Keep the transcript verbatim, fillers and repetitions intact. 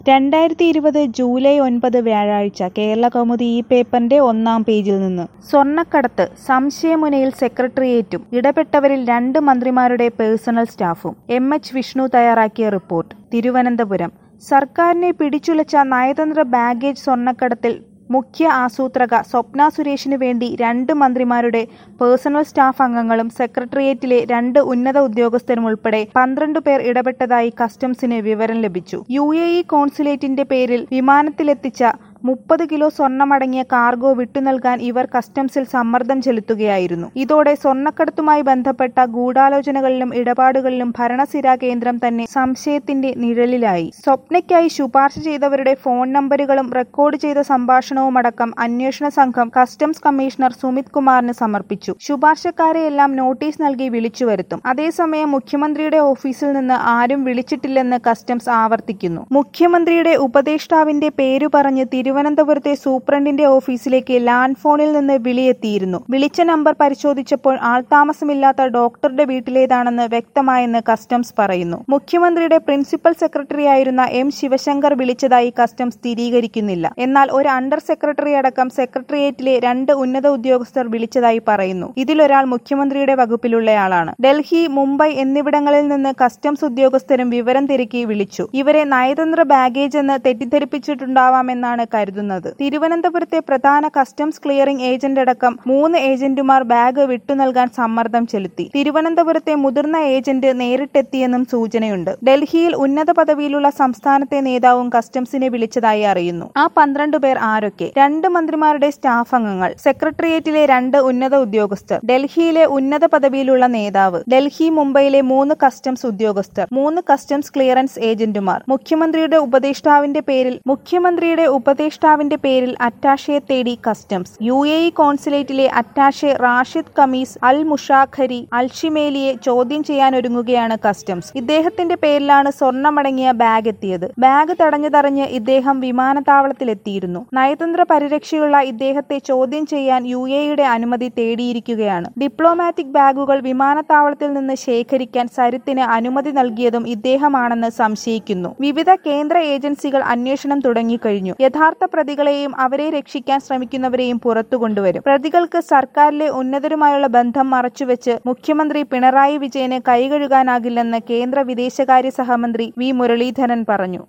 രണ്ടായിരത്തി ഇരുപത് ജൂലൈ ഒൻപത് വ്യാഴാഴ്ച കേരളകൗമുദി ഈ പേപ്പറിന്റെ ഒന്നാം പേജിൽ നിന്ന്. സ്വർണ്ണക്കടത്ത് സംശയമുനയിൽ സെക്രട്ടേറിയറ്റും ഇടപെട്ടവരിൽ രണ്ട് മന്ത്രിമാരുടെ പേഴ്സണൽ സ്റ്റാഫും. എം എച്ച് വിഷ്ണു തയ്യാറാക്കിയ റിപ്പോർട്ട്. തിരുവനന്തപുരം. സർക്കാരിനെ പിടിച്ചുലച്ച നയതന്ത്ര ബാഗേജ് സ്വർണ്ണക്കടത്തിൽ മുഖ്യ ആസൂത്രക സ്വപ്ന സുരേഷിനു വേണ്ടി രണ്ട് മന്ത്രിമാരുടെ പേഴ്സണൽ സ്റ്റാഫ് അംഗങ്ങളും സെക്രട്ടേറിയറ്റിലെ രണ്ട് ഉന്നത ഉദ്യോഗസ്ഥരും ഉൾപ്പെടെ പന്ത്രണ്ട് പേർ ഇടപെട്ടതായി കസ്റ്റംസിന് വിവരം ലഭിച്ചു. യു എ ഇ കോൺസുലേറ്റിന്റെ പേരിൽ വിമാനത്തിലെത്തിച്ച മുപ്പത് കിലോ സ്വർണമടങ്ങിയ കാർഗോ വിട്ടുനൽകാൻ ഇവർ കസ്റ്റംസിൽ സമ്മർദ്ദം ചെലുത്തുകയായിരുന്നു. ഇതോടെ സ്വർണ്ണക്കടത്തുമായി ബന്ധപ്പെട്ട ഗൂഢാലോചനകളിലും ഇടപാടുകളിലും ഭരണസിരാ കേന്ദ്രം തന്നെ സംശയത്തിന്റെ നിഴലിലായി. സ്വപ്നയ്ക്കായി ശുപാർശ ചെയ്തവരുടെ ഫോൺ നമ്പരുകളും റെക്കോർഡ് ചെയ്ത സംഭാഷണവുമടക്കം അന്വേഷണ സംഘം കസ്റ്റംസ് കമ്മീഷണർ സുമിത് കുമാറിന് സമർപ്പിച്ചു. ശുപാർശക്കാരെയെല്ലാം നോട്ടീസ് നൽകി വിളിച്ചു വരുത്തും. അതേസമയം മുഖ്യമന്ത്രിയുടെ ഓഫീസിൽ നിന്ന് ആരും വിളിച്ചിട്ടില്ലെന്ന് കസ്റ്റംസ് ആവർത്തിക്കുന്നു. മുഖ്യമന്ത്രിയുടെ ഉപദേഷ്ടാവിന്റെ പേരു പറഞ്ഞ് തിരുവനന്തപുരത്തെ സൂപ്രണ്ടിന്റെ ഓഫീസിലേക്ക് ലാൻഡ് ഫോണിൽ നിന്ന് വിളിയെത്തിയിരുന്നു. വിളിച്ച നമ്പർ പരിശോധിച്ചപ്പോൾ ആൾതാമസമില്ലാത്ത ഡോക്ടറുടെ വീട്ടിലേതാണെന്ന് വ്യക്തമായെന്ന് കസ്റ്റംസ് പറയുന്നു. മുഖ്യമന്ത്രിയുടെ പ്രിൻസിപ്പൽ സെക്രട്ടറിയായിരുന്ന എം ശിവശങ്കർ വിളിച്ചതായി കസ്റ്റംസ് സ്ഥിരീകരിക്കുന്നില്ല. എന്നാൽ ഒരു അണ്ടർ സെക്രട്ടറി അടക്കം സെക്രട്ടേറിയറ്റിലെ രണ്ട് ഉന്നത ഉദ്യോഗസ്ഥർ വിളിച്ചതായി പറയുന്നു. ഇതിലൊരാൾ മുഖ്യമന്ത്രിയുടെ വകുപ്പിലുള്ളയാളാണ്. ഡൽഹി, മുംബൈ എന്നിവിടങ്ങളിൽ നിന്ന് കസ്റ്റംസ് ഉദ്യോഗസ്ഥരും വിവരം തിരക്കി വിളിച്ചു. ഇവരെ നയതന്ത്ര ബാഗേജ് എന്ന് തെറ്റിദ്ധരിപ്പിച്ചിട്ടുണ്ടാവാമെന്നാണ് കരുതുന്നത്. തിരുവനന്തപുരത്തെ പ്രധാന കസ്റ്റംസ് ക്ലിയറിംഗ് ഏജന്റ് അടക്കം മൂന്ന് ഏജന്റുമാർ ബാഗ് വിട്ടുനൽകാൻ സമ്മർദ്ദം ചെലുത്തി. തിരുവനന്തപുരത്തെ മുതിർന്ന ഏജന്റ് നേരിട്ടെത്തിയെന്നും സൂചനയുണ്ട്. ഡൽഹിയിൽ ഉന്നത പദവിയിലുള്ള സംസ്ഥാനത്തെ നേതാവും കസ്റ്റംസിനെ വിളിച്ചതായി അറിയുന്നു. ആ പന്ത്രണ്ട് പേർ ആരൊക്കെ? രണ്ട് മന്ത്രിമാരുടെ സ്റ്റാഫ് അംഗങ്ങൾ, സെക്രട്ടേറിയറ്റിലെ രണ്ട് ഉന്നത ഉദ്യോഗസ്ഥർ, ഡൽഹിയിലെ ഉന്നത പദവിയിലുള്ള നേതാവ്, ഡൽഹി, മുംബൈയിലെ മൂന്ന് കസ്റ്റംസ് ഉദ്യോഗസ്ഥർ, മൂന്ന് കസ്റ്റംസ് ക്ലിയറൻസ് ഏജന്റുമാർ, മുഖ്യമന്ത്രിയുടെ ഉപദേഷ്ടാവിന്റെ പേരിൽ മുഖ്യമന്ത്രിയുടെ ഉപദേഷ്ടാവിന്റെ പേരിൽ അറ്റാഷയെ തേടി കസ്റ്റംസ്, യു എ ഇ കോൺസുലേറ്റിലെ attache Rashid Khamis Al Mushakhari അൽഷിമേലിയെ ചോദ്യം ചെയ്യാനൊരുങ്ങുകയാണ് കസ്റ്റംസ്. ഇദ്ദേഹത്തിന്റെ പേരിലാണ് സ്വർണമടങ്ങിയ ബാഗ് എത്തിയത്. ബാഗ് തടഞ്ഞതറിഞ്ഞ് ഇദ്ദേഹം വിമാനത്താവളത്തിലെത്തിയിരുന്നു. നയതന്ത്ര പരിരക്ഷയുള്ള ഇദ്ദേഹത്തെ ചോദ്യം ചെയ്യാൻ യു എ ഇയുടെ അനുമതി തേടിയിരിക്കുകയാണ്. ഡിപ്ലോമാറ്റിക് ബാഗുകൾ വിമാനത്താവളത്തിൽ നിന്ന് ശേഖരിക്കാൻ സരിത്തിന് അനുമതി നൽകിയതും ഇദ്ദേഹമാണെന്ന് സംശയിക്കുന്നു. വിവിധ കേന്ദ്ര ഏജൻസികൾ അന്വേഷണം തുടങ്ങിക്കഴിഞ്ഞു. യഥാർത്ഥ പ്രതികളെയും അവരെ രക്ഷിക്കാൻ ശ്രമിക്കുന്നവരെയും പുറത്തു കൊണ്ടുവരും. പ്രതികൾക്ക് സർക്കാരിലെ ഉന്നതരുമായുള്ള ബന്ധം മറച്ചുവെച്ച് മുഖ്യമന്ത്രി പിണറായി വിജയന് കൈകഴുകാനാകില്ലെന്ന് കേന്ദ്ര വിദേശകാര്യ സഹമന്ത്രി വി മുരളീധരൻ പറഞ്ഞു.